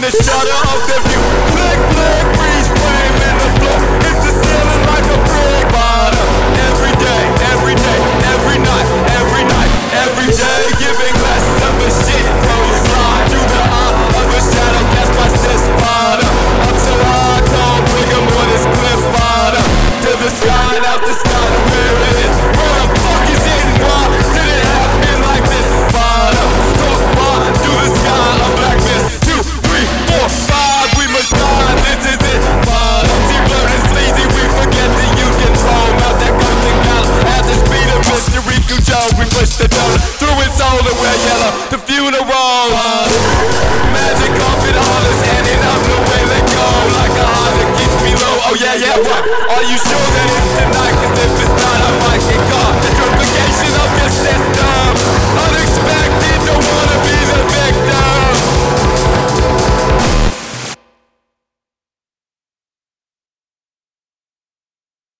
the shutter of the view. Flick, flick, breeze, flame in the floor. Hit the ceiling like a brick. Bada. Every day, every day, every night, every night, every day. Giving less of a shit. Throw you slide through the eye of a shadow. Cast my sis. Bada. Up so high, don't bring him on this cliff. Bada. To the sky, out the sky to where it is. Where the fuck is it and why did it happen like this? Bada. Talk by through the sky, a black mist. 2, 3, 4, 5, we must die. This is it. Bada. T-Blurred and sleazy, we forget to use control. Mount that ghosting down at the speed of mystery control. We push the donut through its soul and wear yellow. The funeral. Magic carpet artists handing up the way they go. Like a heart that keeps me low. Oh yeah, yeah, what? Are you sure that it's tonight? Cause if it's not, I might